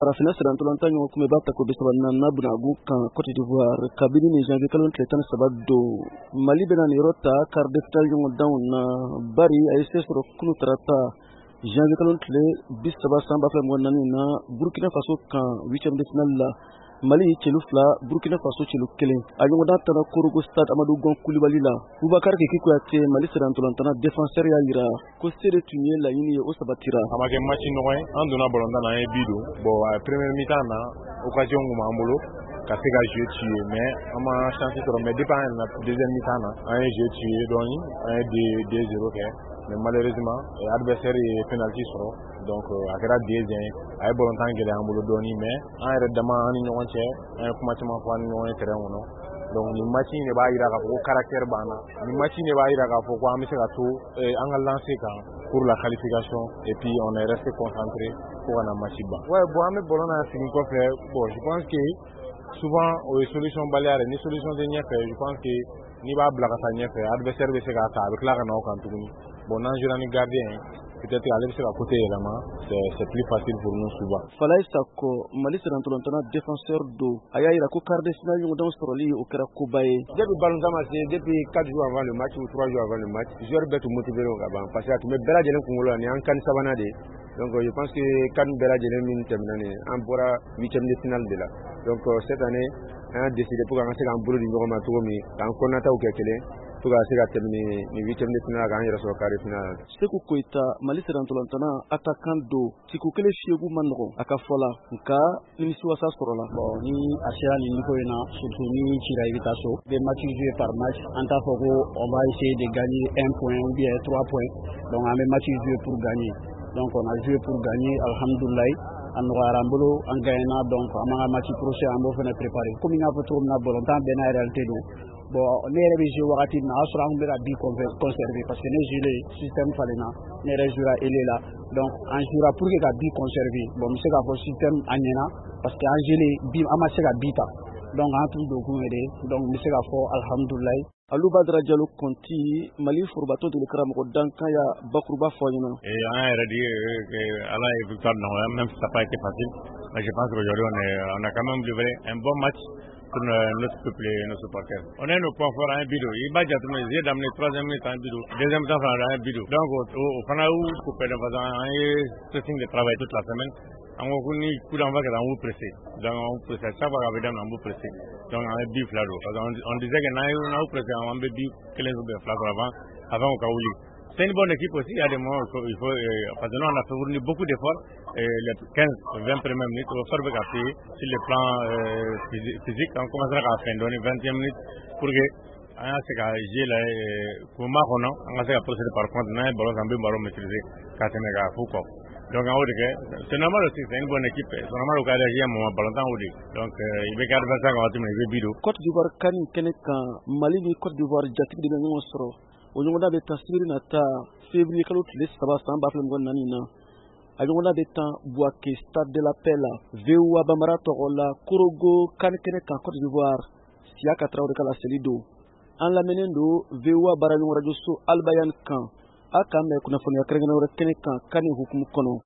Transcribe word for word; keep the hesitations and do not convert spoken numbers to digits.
Farafina Sirantolantan ɲɔgɔn kun bɛ b'a ta ko bisabana na bunagu kan Côte d'Ivoire kabini ni janvier kalo tile tan ni saba don Mali bɛna nin yɔrɔ ta quart de finale ɲɔgɔn danw na bari a ye se sɔrɔ kunu tarata janvier kalo tile bisaba san ba fila mugan naani na Burkina Faso kan huitième de finale la Mali celu fila Burkina Faso celu kelen a ɲɔgɔn dan tana Korogo stade Amadou Gon Coulibaly la Boubacar Keki Kuyate Mali Sirantolantana défenseur y'a yira ko se de tun ye laɲini ye o sabatira. A ma kɛ match nɔgɔ ye an donna ballon na an ye bi don bon a première mi-temps na occasion kun b'an bolo ka se ka jeu ci ye mais an ma chance sɔrɔ mais depuis an yɛlɛnna deuxième mi-temps na an ye jeu ci ye dɔɔni an ye deux zéro kɛ mais malheureusement adversaire ye penalty sɔrɔ donc a kɛra deuxième a ye ballon tan gɛlɛya an bolo dɔɔni mais an yɛrɛ dama an ni ɲɔgɔn cɛ an ye kuma caman fɔ an ni ɲɔgɔn ye terrain kɔnɔ donc nin match in de b'a yira k'a fɔ ko caractère b'an na nin match in de b'a yira k'a fɔ ko an bɛ se ka to an ka lancer kan pour la qualification et puis on est resté concentré pour ka na match ban. Ouais bon an bɛ ballon na segin kɔfɛ bon je pense que souvent o ye solution baliya de ni solution tɛ ɲɛfɛ je pense que n'i b'a bila ka taa ɲɛfɛ adversaire bɛ se k'a ta a bɛ tila ka na o kan tuguni bon n'an jouera ni gardien peut-être ale bɛ se ka côté yɛlɛma c'est c'est plus facile pour nous souvent. Falaye Sako Mali Sirantolantana défenseur do a y'a yira ko quart de finale ɲɔgɔndanw sɔrɔli o kɛra koba ye. Depuis ballon tan ma se depuis quatre jours avant le match ou trois jours avant le match joueur bɛɛ tun motivé ka ban parce que a tun bɛ bɛɛ lajɛlen kunkolo la nin y'an kan sabanan de ye donc je pense que kan bɛɛ lajɛlen min tɛmɛna nin an bɔra huitième de finale de la donc cette année an y'a décidé pour k'an se k'an bolo di ɲɔgɔn ma cogo min k'an kɔnɔnataw kɛ kelen pour ka se ka tɛmɛ nin huitième de finale k'an yɛrɛ sɔrɔ quart de finale. Seku Koyita Mali Sirantolantana attaquant do tiku kelen fiyegu man nɔgɔn a ka fɔ la nka nimisiwasa sɔrɔla. Bon ni a sera nin niveau in na surtout ni cira i bɛ taa so des matchs joués par match an t'a fɔ ko on va essayer de gagner un point ou bien trois points donc an bɛ match joué pour gagner donc on a joué pour gagner alhamdulilayi a nɔgɔyara an bolo an gagnera donc an b'an ka match prochain an b'o fana préparer comme n y'a fɔ cogo min na ballon tan bɛɛ n'a réalité don. Bon ne yɛrɛ bɛ jouer wagati min na a y'a sɔrɔ an bɛ ka bi conserver parce que ne joué système falenna ne yɛrɛ jouera ailier la donc an jouera pour que ka bi conserver bon n bɛ se k'a fɔ système a ɲɛna parce que an joué bi an ma se ka bi ta donc an tun don kun yɛrɛ donc n bɛ se k'a fɔ alhamdulilayi. Alou Badara Diallo Konti Mali Fourbato de karamɔgɔ dankan ya bakuruba fɔ ɲɛna. Et an yɛrɛ di ala ye victoire nɔgɔya même si ça n'a pas été facile mais je pense qu'aujourd'hui on est on a quand même livré un bon match pour notre peuple et nos supporters. On est nos points forts à un bidou. Il va dire que j'ai d'amener troisième minute à un bidou, deuxième temps à un bidou. Donc au Fanaou, pour faire un pressing de travail toute la semaine, on va venir coup d'envoi que on vous presser. Donc on presse chaque fois avec on vous presser. Donc on a bif là. On disait que on a pressé, on a bif quinze jours de flaque avant, avant au Kaouli. C'est une bonne équipe aussi, il y a des moments où il faut, euh, parce que nous on a fourni beaucoup d'efforts, et les quinze vingt premières minutes, on va faire appuyer sur le plan euh, physique, on commencera à faire donner vingtième minutes pour que on a ce qu'à jouer là, pour Maroc, on a ce qu'à procéder par contre, on a un ballon, un ballon maîtrisé, quand on est à Foucault. Donc en haut de c'est normal aussi, c'est une bonne équipe, c'est normal au cas d'agir un moment, ballon en haut de donc il veut garder ça quand on va dire bidou. Côte d'Ivoire, Kani, Kenekan, Mali, Côte d'Ivoire, Jatib de Nangosro. O ɲɔgɔnda bɛ taa sibiri nata février kalo tile saba san ba fila mugan naani na a ɲɔgɔnda bɛ taa Bouaké stade de la paix la V O A Bambara tɔgɔ la Korogo kan kɛnɛ kan Côte d'Ivoire Siaka Traoré ka laseli don an lamɛnnen don V O A baara ɲɔgɔn radio so Albayan kan a k'an mɛn kunnafoniya kɛrɛnkɛrɛnnen wɛrɛ kɛnɛ kan kan ni hukumu kɔnɔ.